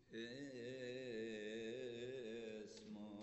اسمه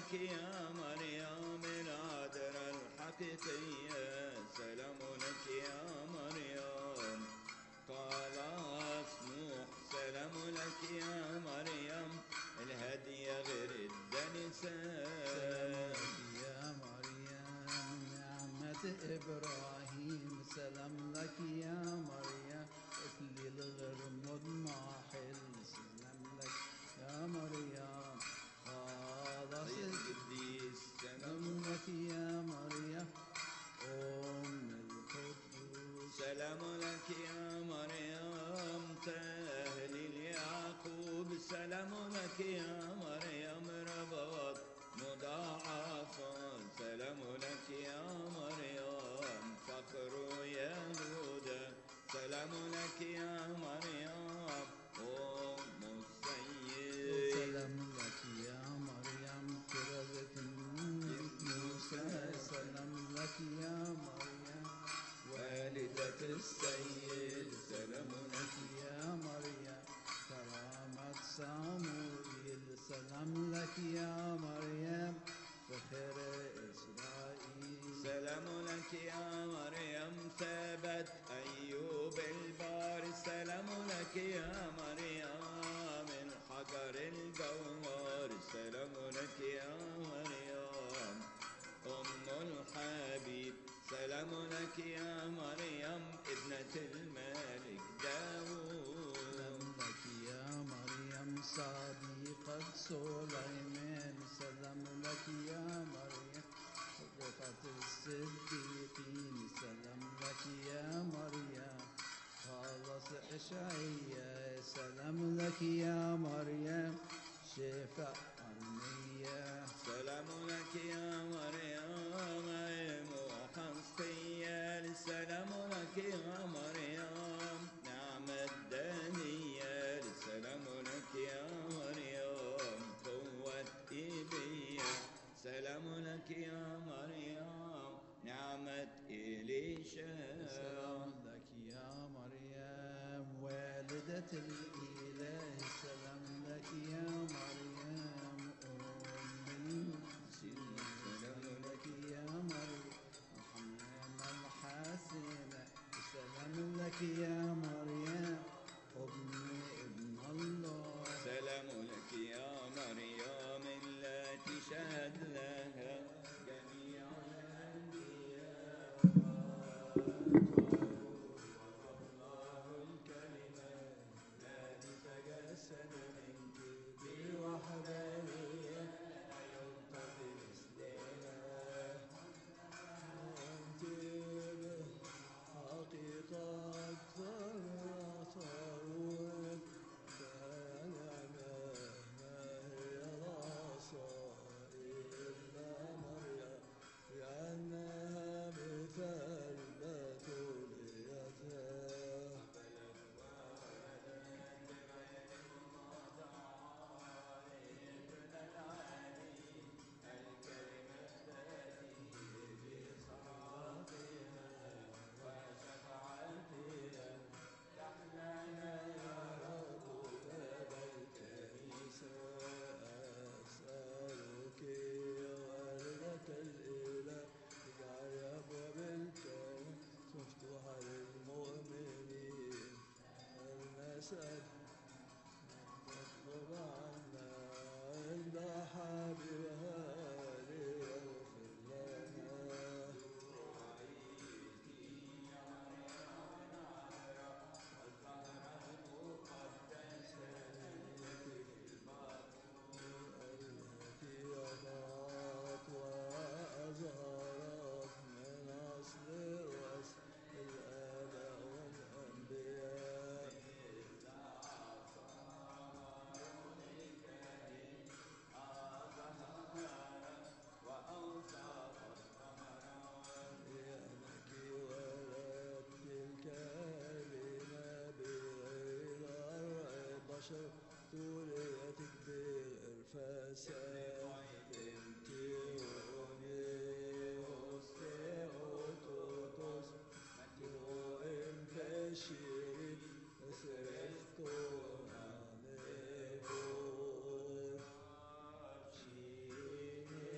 لك يا مريم العذراء الحقيقية، سلام لك يا مريم خلاص نوح، سلام لك يا مريم الهدية غير الدنسة. سلام لك يا مريم نعمة إبراهيم، سلام لك يا مريم إكليل غير مضمحل، سلام لك يا مريم خلاص القديس، سلام لك يا مريم أم القدوس. سلام لك يا مريم تهليل يعقوب، سلام لك يا مريم ربوات مضاعفة، سلام لك يا مريم فخر يهوذا، سلام لك يا مريم أم السيد. سلام لك يا مريم كرزة موسى، سلام لك يا مريم والدة السيد، سلام لك يا مريم كرامة صموئيل، سلام لك يا مريم فخر إسرائيل. سلام لك يا مريم ثبت أيوب البار، سلام لك يا مريم الحجر الجوهر، سلام لك يا مريم أم الحبيب، سلام لك يا مريم ابنة الملك داود. سلام لك يا مريم صديقة سليمان، سلام لك يا مريم رفعت الصديقين، سلام لك يا مريم خلص إشعياء، سلام لك يا مريم شفاء أرميا. سلام لك يا مريم محنقيال، سلام لك يا مريم نعمة دانيال، سلام لك يا مريم قوة إيليا، سلام لك يا مريم نعمة إليشا. سلام لك يا مريم والدة الإله، سلام لك يا مريم أم المسيح، سلام لك يا مريم الحنان الحسنة، سلام لك يا مريم ابن الله. سلام لك يا مريم التي شهد لها جميع الأنبياء، الله الكلمة الذي تجسد منك بوحدانية لا ينتظر مثلها، أنت حقيقة ثروت فنعمة ما هي العصا إلا مريم، لأنها مثل بتوليتها. أسألك يا والدة الإله اجعل أبواب الكون مفتوحة للمؤمنين، فلنسأل تطلب عنا عند حبيبها ليغفر لنا. التي أضاءت وأزهرت من أصل وأصل الآباء والأنبياء. لأنك ولدت الكلمة بغير البشر، ذريتك بغير فساد، أنت أونيوس ثيوتوتوس متوئم بشير سرفتون عليكم شيني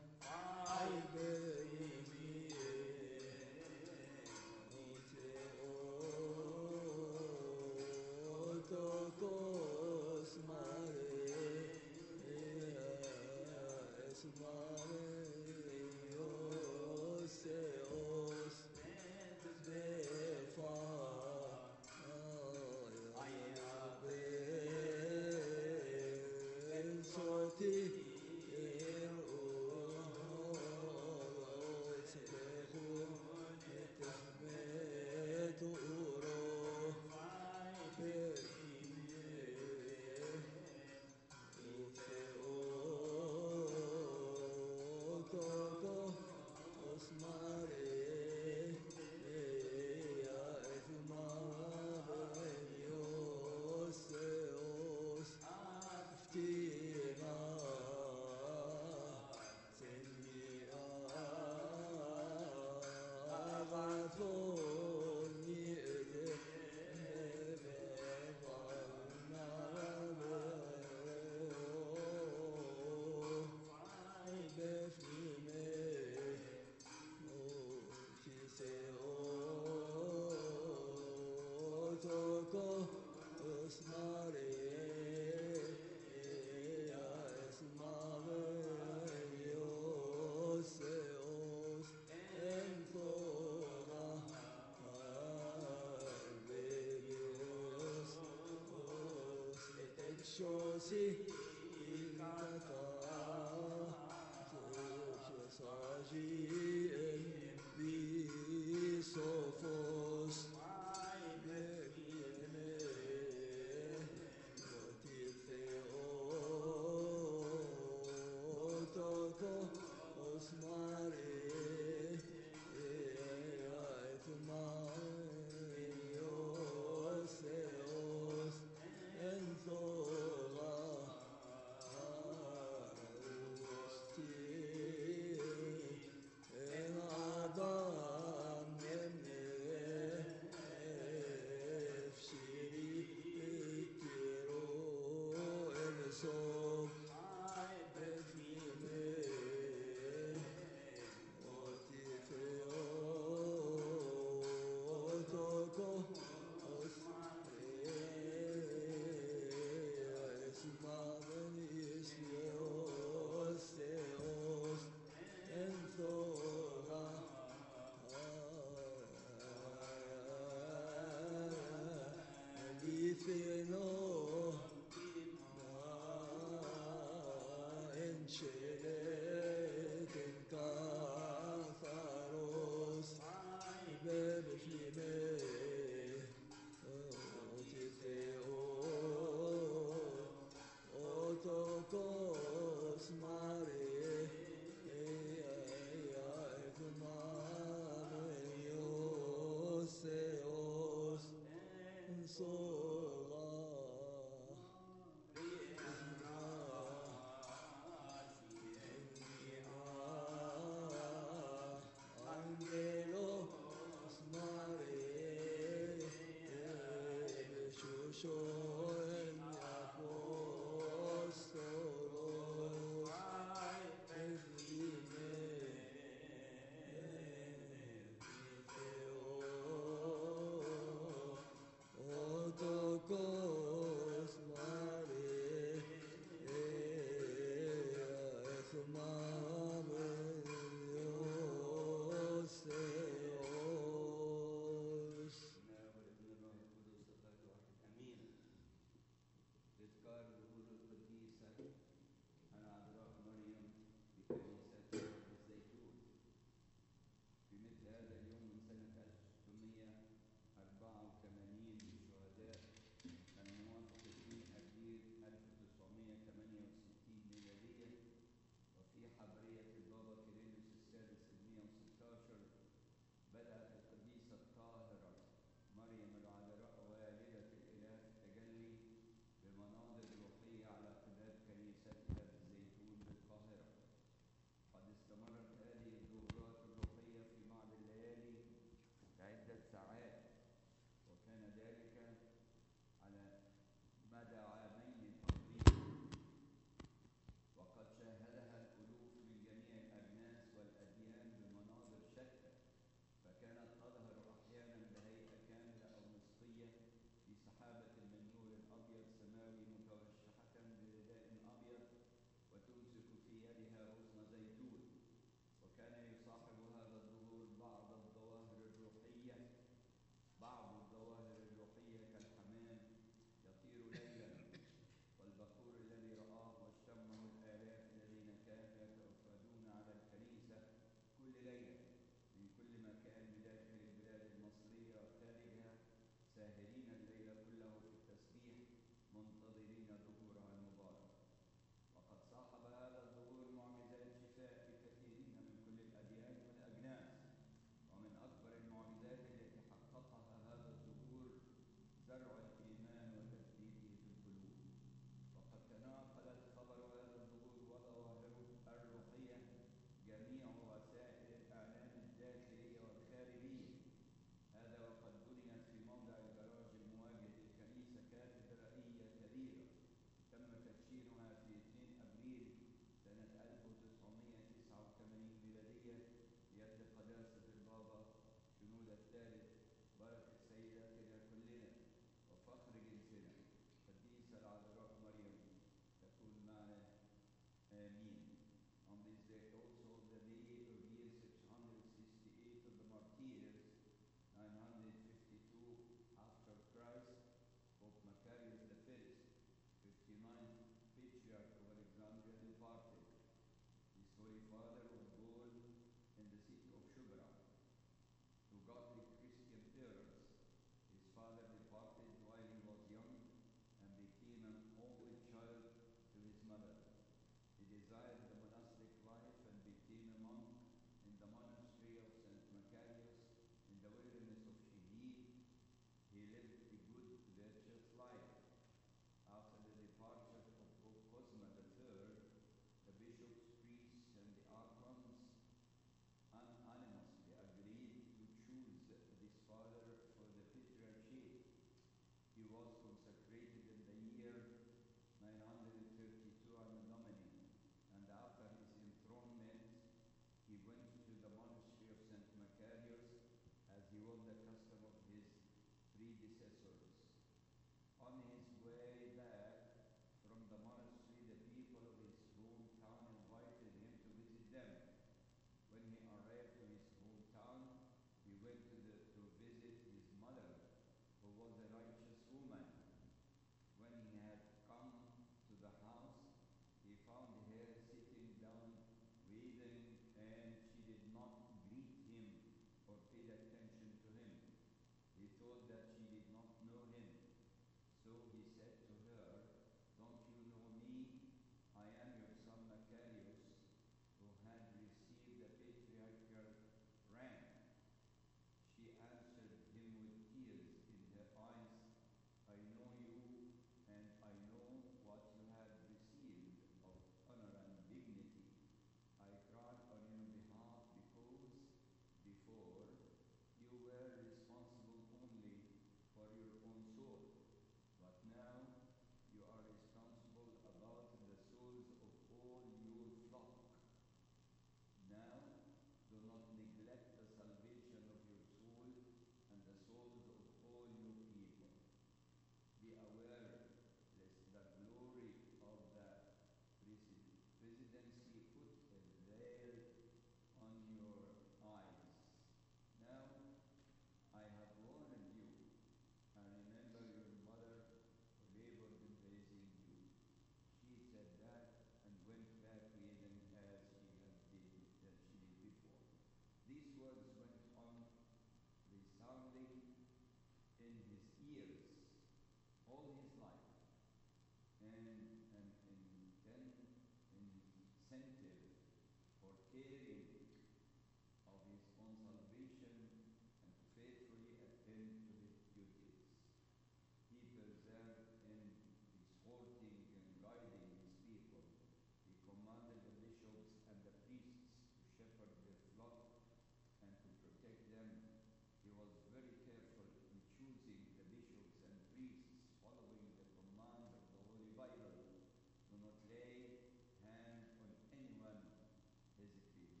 partaking of his own salvation and to faithfully attend to his duties. He persevered in exhorting and guiding his people. He commanded the bishops and the priests to shepherd their flock and to protect them. He was very careful in choosing the bishops and priests, following the command of the Holy Bible. Do not lay hand on anyone hesitating.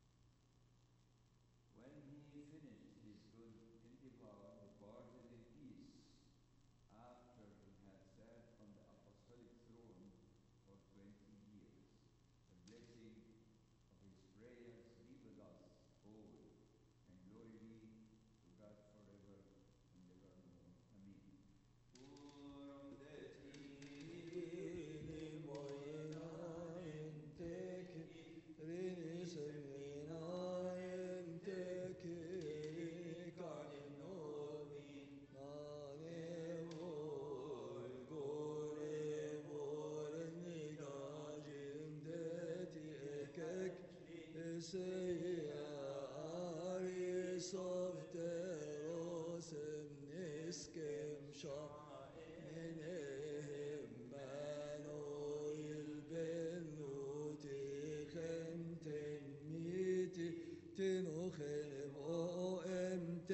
When he finished his good endeavor, departed in peace, after he had sat on the apostolic throne for 20 years. The blessing of his prayers be with us all, and glory be to God forever and evermore. Amen. تنخم او امت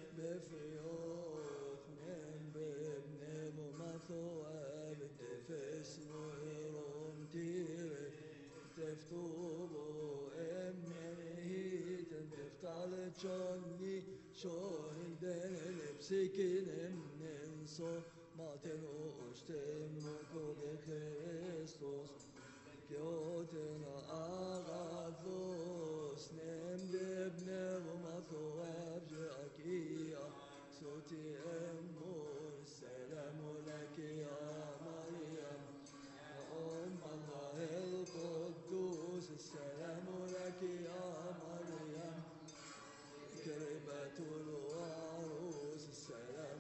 بفيوت من بابن ومثواب تفسنو إيروم تيري تفتوبو امنهيت تفتال تشوني شون الدن لبسكين ننسو ما تنوش تمكو بخريستوس كيوتنا أغاثوس نمدبن ومثواب جاكيا صوتي أمور السلام لك يا مريم يا أم الله القدوس السلام لك يا مريم كربة الوعروس السلام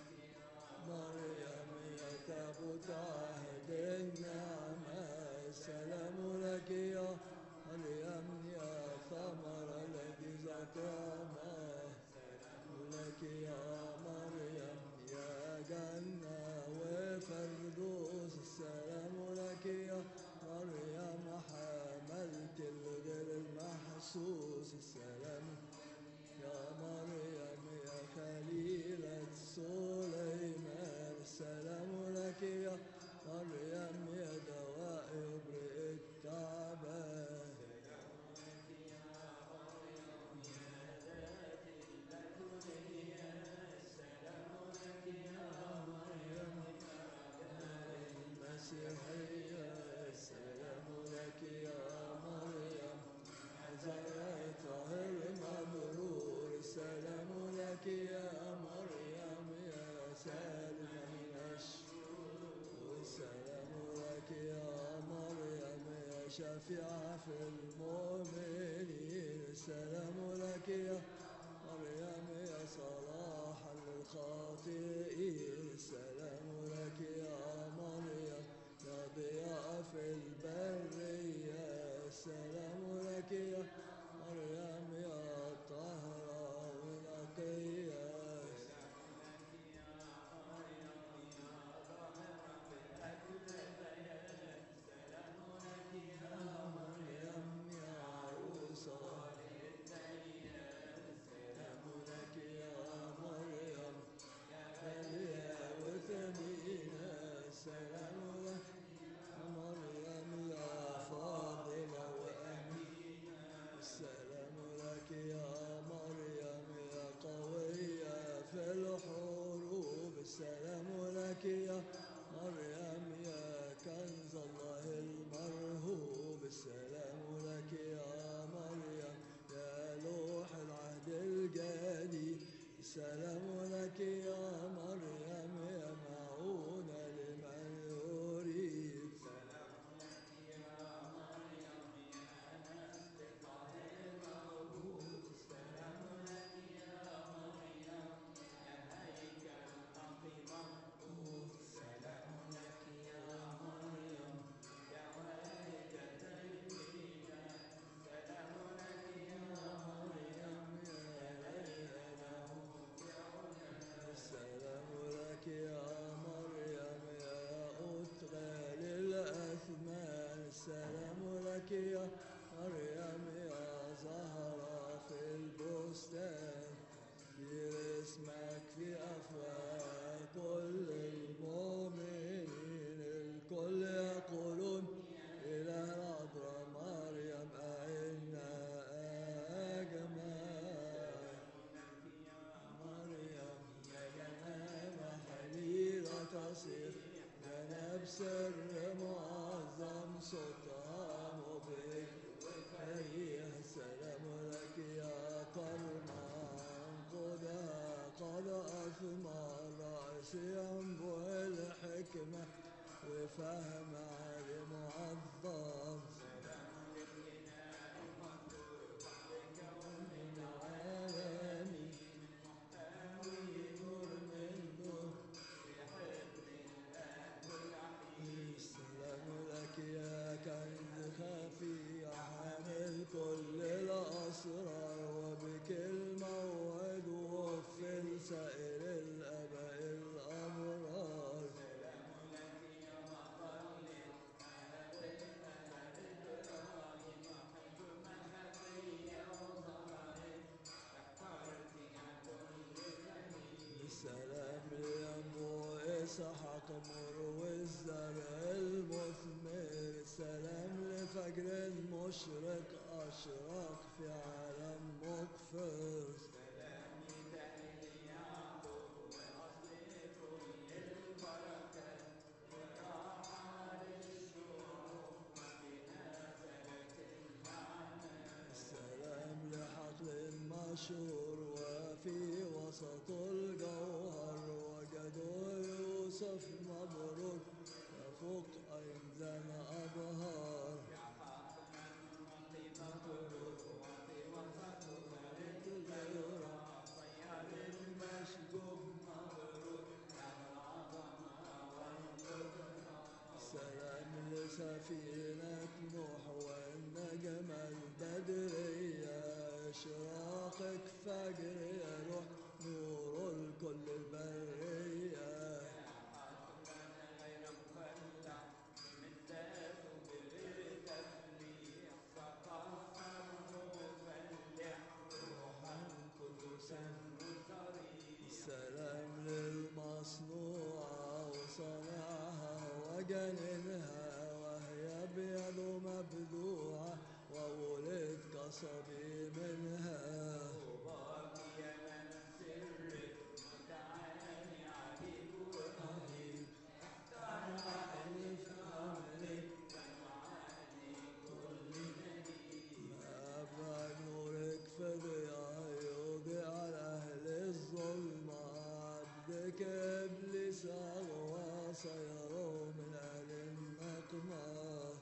مريم يا تابوت عهد النعمة السلام لك يا مريم يا ثمر الذي زكاما السلام لك يا مريم يا جنة وفردوس السلام لك يا مريم حملت الغير المحسوس السلام يا مريم يا خليلة سليمان السلام لك يا مريم يا دواء يبرئ التعبان المسيحية السلام لك يا مريم زرع طاهر مبرور السلام لك يا مريم يا سالم من الشرور السلام لك يا مريم يا شفيعة في المؤمنين السلام لك يا مريم يا صلاحا للخاطئين السلام لك يا مريم يا ضياء في البرية السلام لك يا مريم يا طهرة ونقية مريم يا عروسة السلام لك يا مريم غالية وثمينة السلام لك يا مريم يا فاضلة وأمينة السلام لك يا مريم يا قوية في الحروب السلام لك يا مريم يا كنز الله المرهوب السلام لك يا مريم يا لوح العهد الجديد السلام لك يا مريم يا معونة لمن يريد السلام لك يا مريم يا نسل طاهر موجود السلام لك يا مريم يا هيكل نقي مقبول السلام سر معظم صوتها مبهج فريح سلام لك يا قرنان خدها قد أثمر رأسي ينبوع الحكمة وفهم عالم معظم من عالمي نور من نور السلام لك يا كنز خفي حامل كل الأسرار وبك الموعد وفي سائر الآباء الأبرار السلام لينبوع إسحاق مروي الزرع المثمر سلام لفجر مشرق أشرق في عالم مقفر السلام لحقل مشهور وفي وسط الجوهر وجدوا يوسف مبروك يفوق أيضا أبهار سلام لسفينة نوح والنجم البدرية إشراقك فجر يروح نور الكل البرية سلام للمصنوعة وصنعها وجننها وهي بيد مبدوعة وولد قصبي منها أبعد نورك في ضياء يضيء على أهل الظلمة عبدك إبليس أغوى صيروا من أهل النقمة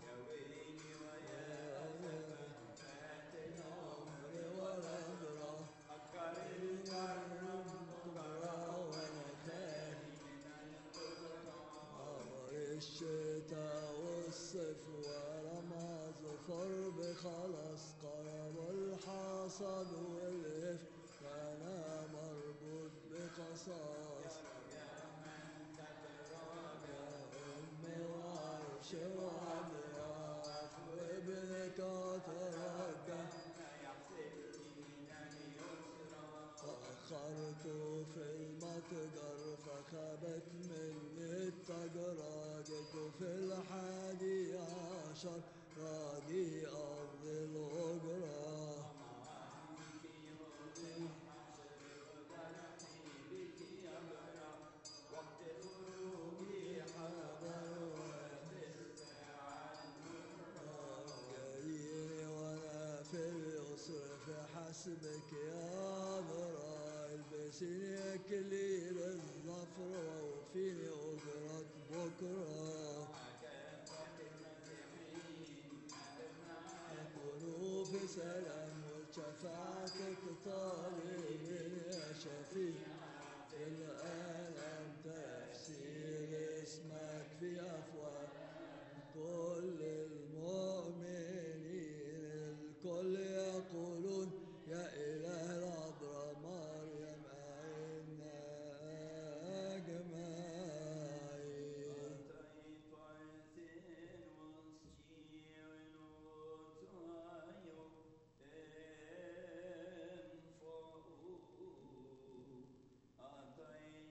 الشتاء والصيف ورمى ظفر بخلص قرب الحصد والإف كان مربوط بقصاص أمي وعرش وعبراف وابنك ترجع فأخرت في المتجر فخبت مني التجرة جيت في 11 راجي أقضي الأجرة جاييني وأنا في اليسر في حسبك يا ذرا البسيني أكليل الظفر ووفيني أجرة بكرة يكونوا في سلام وشفاعتك طالب يا شفيع في الألم تفسير اسمك في أفواه كل المؤمنين الكل يقولون يا إله العذراء مريم أعنا أجمعين أعطيت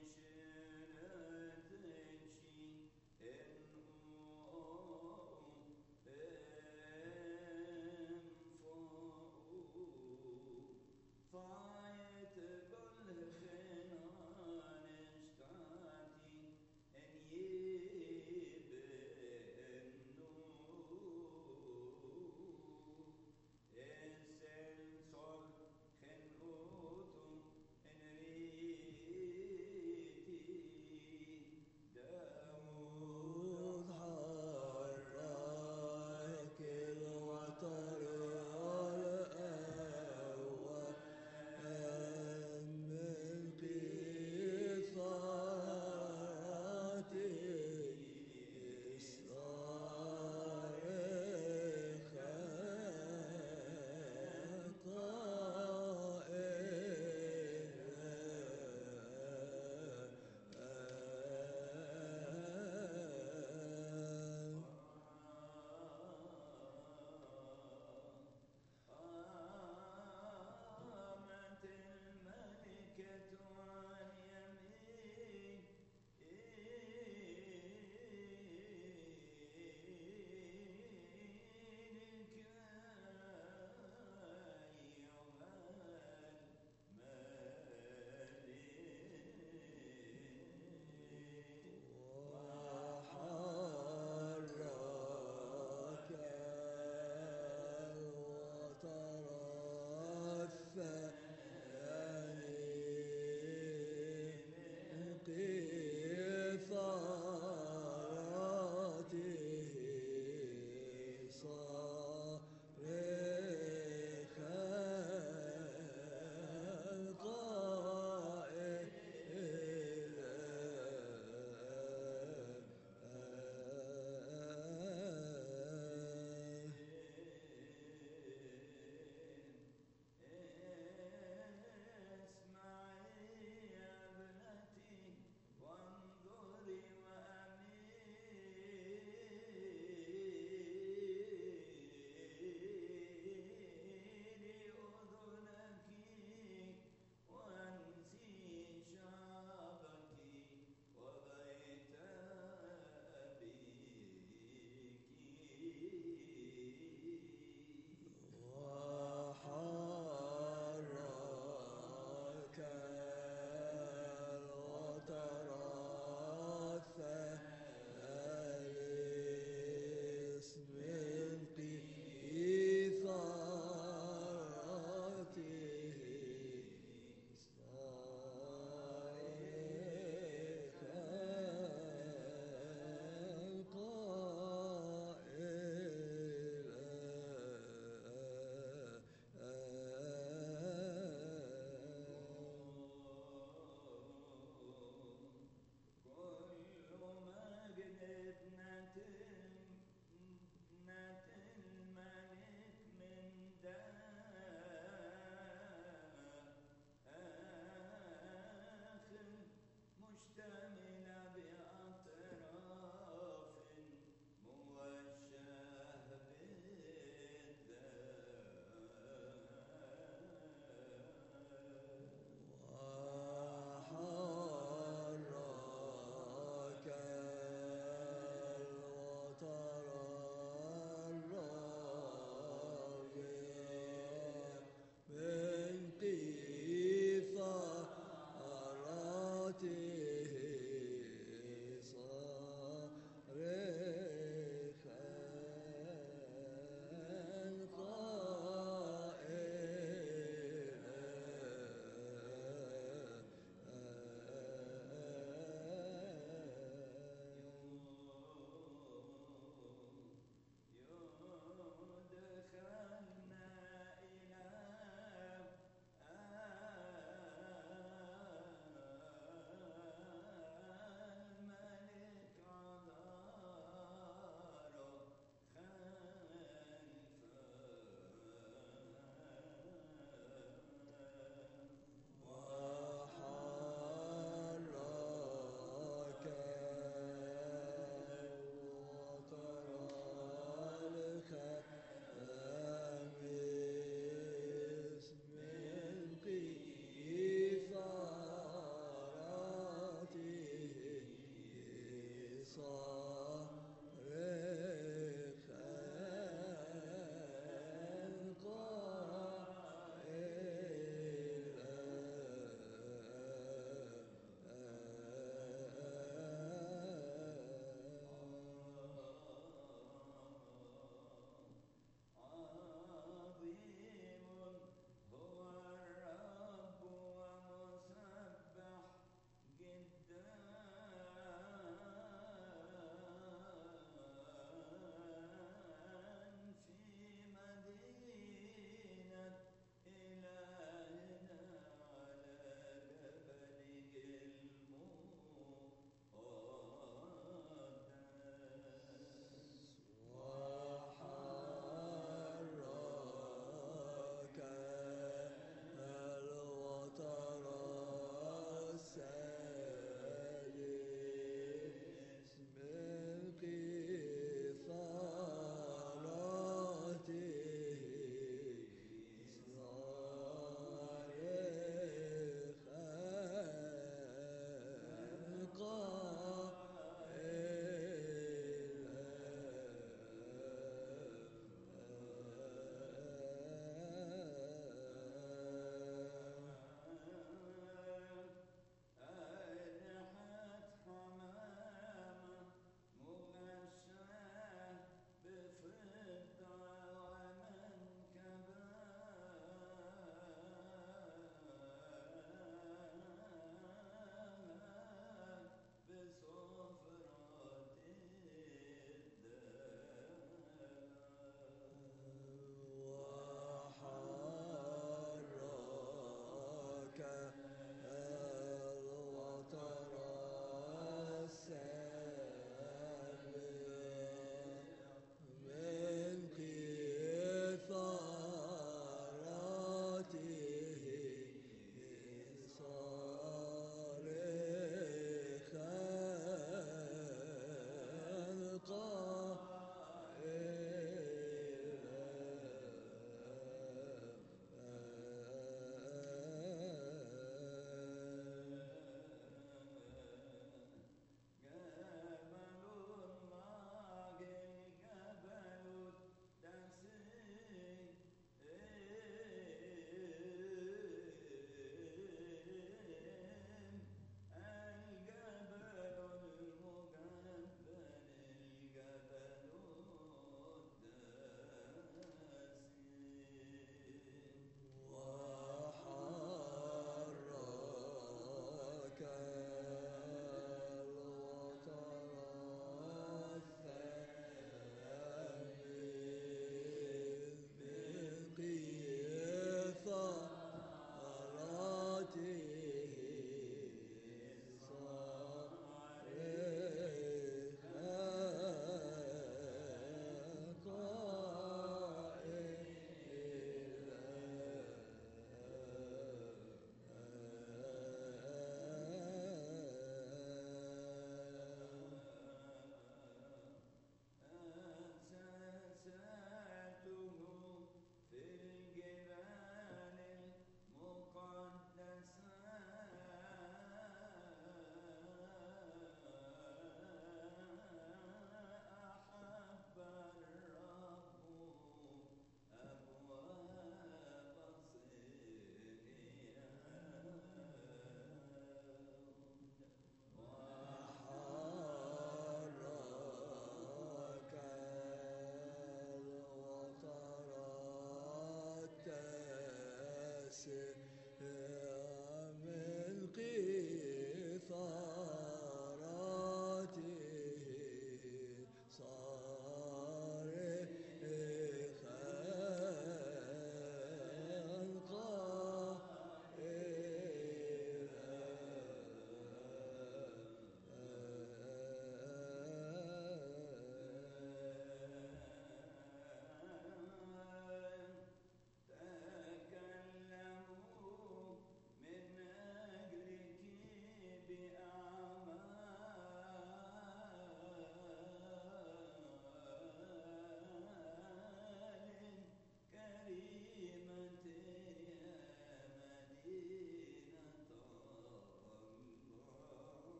عظيم هو الرب ومسبح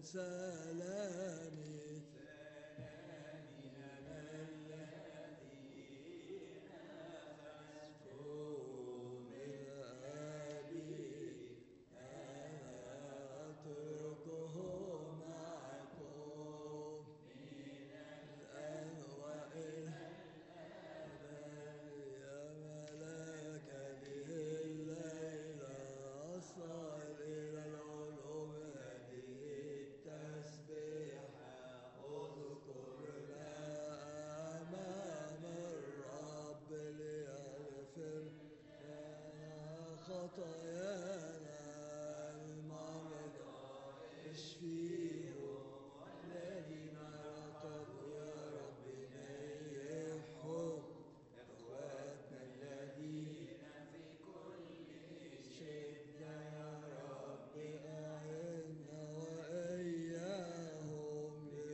سلامي مفهوم أبي أنا أتركه معكم الآن وإلى يا ملاك هذه الليلة أصل إلى العلوم هذه التسبيحة اذكرنا أمام الرب ليغفر لنا خطايانا المرضى اشفيهم الذين رقبوا يا رب نيحهم إخواتنا الذين في كل شدة يا رب أعنا وإياهم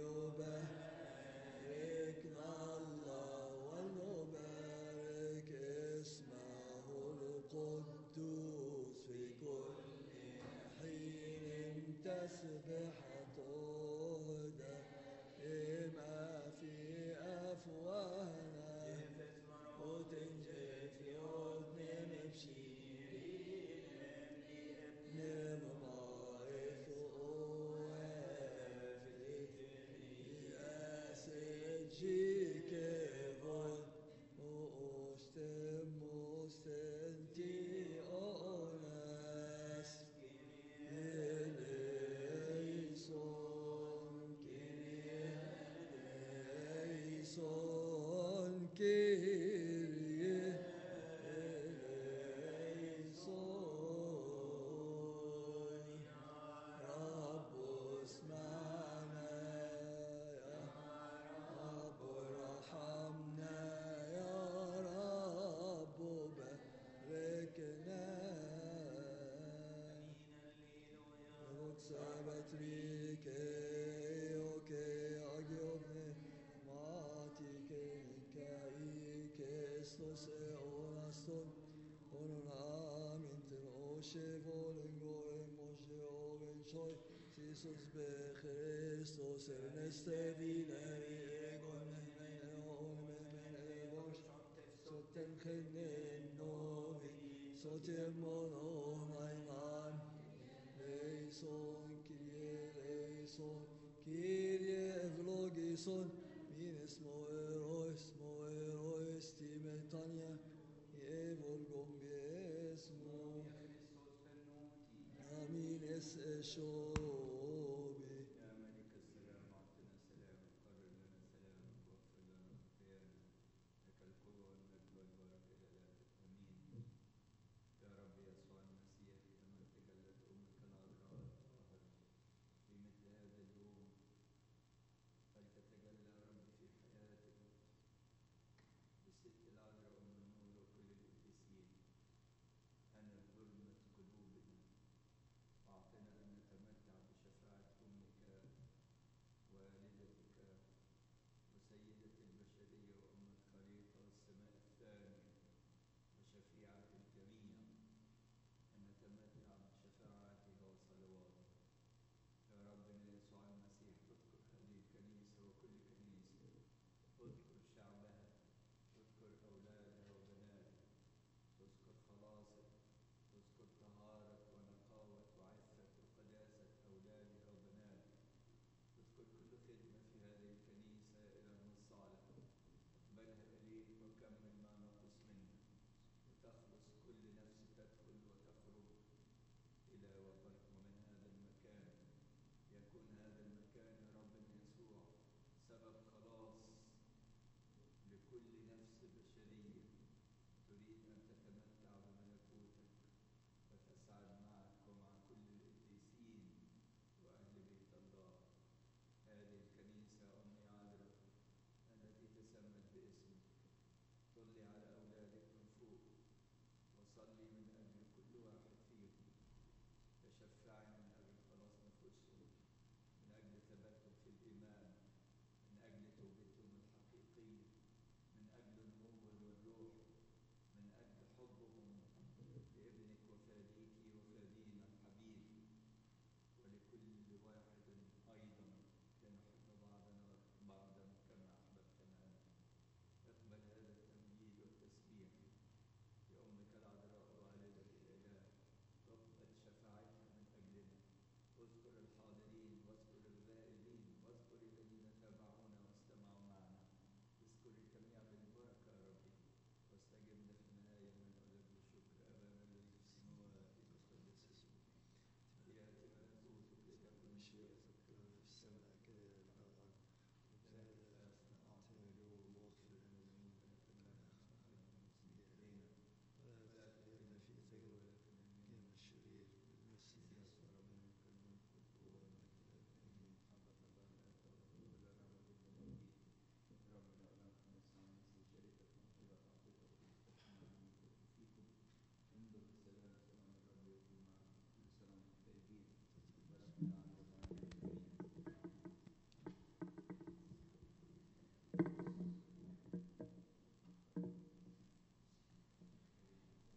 ليباركنا الله ولنبارك اسمه القدوس في كل حين تسبحته دائما في أفواهنا وتنجف يودن مبشرين لابن المعرف جيك فون مستنتي أوناس إليسون كيريه إليسون رب اسمعنا يا رب ارحمنا يا رب باركنا Sabbat rike oke agiovne matike kaike estos eonaston onon aminten oshe volengo emoshe oven choi Jesus be Christos erneste videri egon men evos soten chenen novi soten mono maiman Leison, Kyrie eυλογήσον, μήνες μοερόες τη μετάνοια, η εύωργον πιέσμο. Αμήν εσ εσώ.